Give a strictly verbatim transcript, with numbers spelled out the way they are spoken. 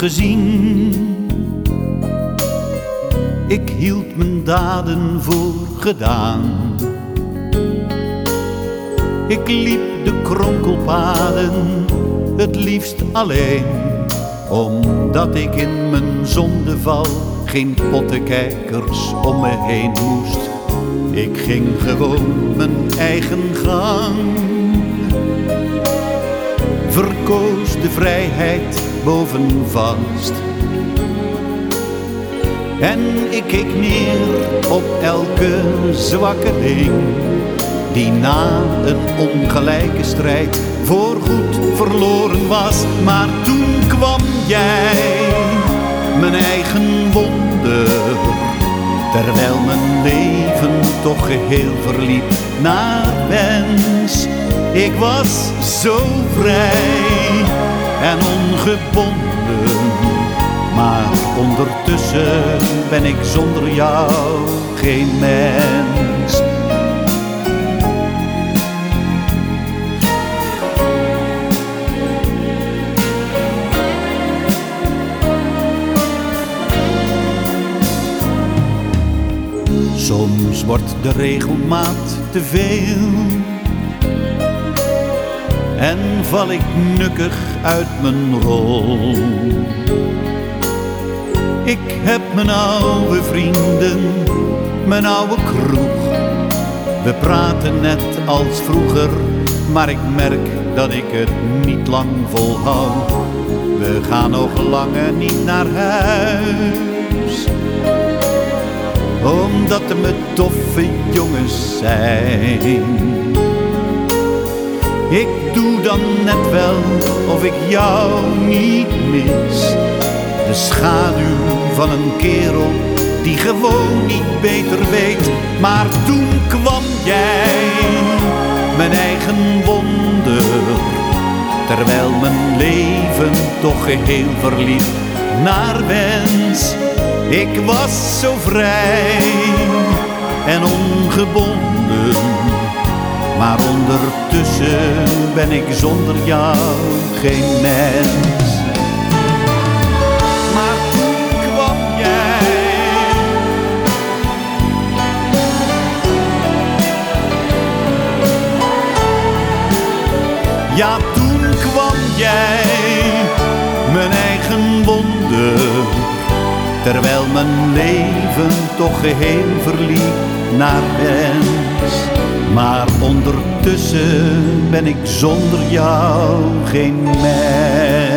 gezien. Ik hield mijn daden voor gedaan. Ik liep de kronkelpaden het liefst alleen, omdat ik in mijn zondeval geen pottenkijkers om me heen moest. Ik ging gewoon mijn eigen gang, verkoos de vrijheid boven vast. En ik keek neer op elke zwakkeling die na een ongelijke strijd voorgoed verloren was. Maar toen kwam jij, mijn eigen wonder, terwijl mijn leven toch geheel verliep naar wens. Ik was zo vrij en ongebonden, maar ondertussen ben ik zonder jou geen mens. Soms wordt de regelmaat te veel en val ik nukkig uit mijn rol. Ik heb mijn oude vrienden, mijn oude kroeg. We praten net als vroeger, maar ik merk dat ik het niet lang volhoud. We gaan nog langer niet naar huis, omdat er me toffe jongens zijn. Ik doe dan net wel of ik jou niet mis, de schaduw van een kerel die gewoon niet beter weet. Maar toen kwam jij, mijn eigen wonder, terwijl mijn leven toch geheel verliep naar wens. Ik was zo vrij en ongebonden, maar ondertussen ben ik zonder jou geen mens. Maar toen kwam jij, ja toen kwam jij, mijn eigen wonder, terwijl mijn leven toch geheel verliep naar wens. Maar ondertussen ben ik zonder jou geen mens.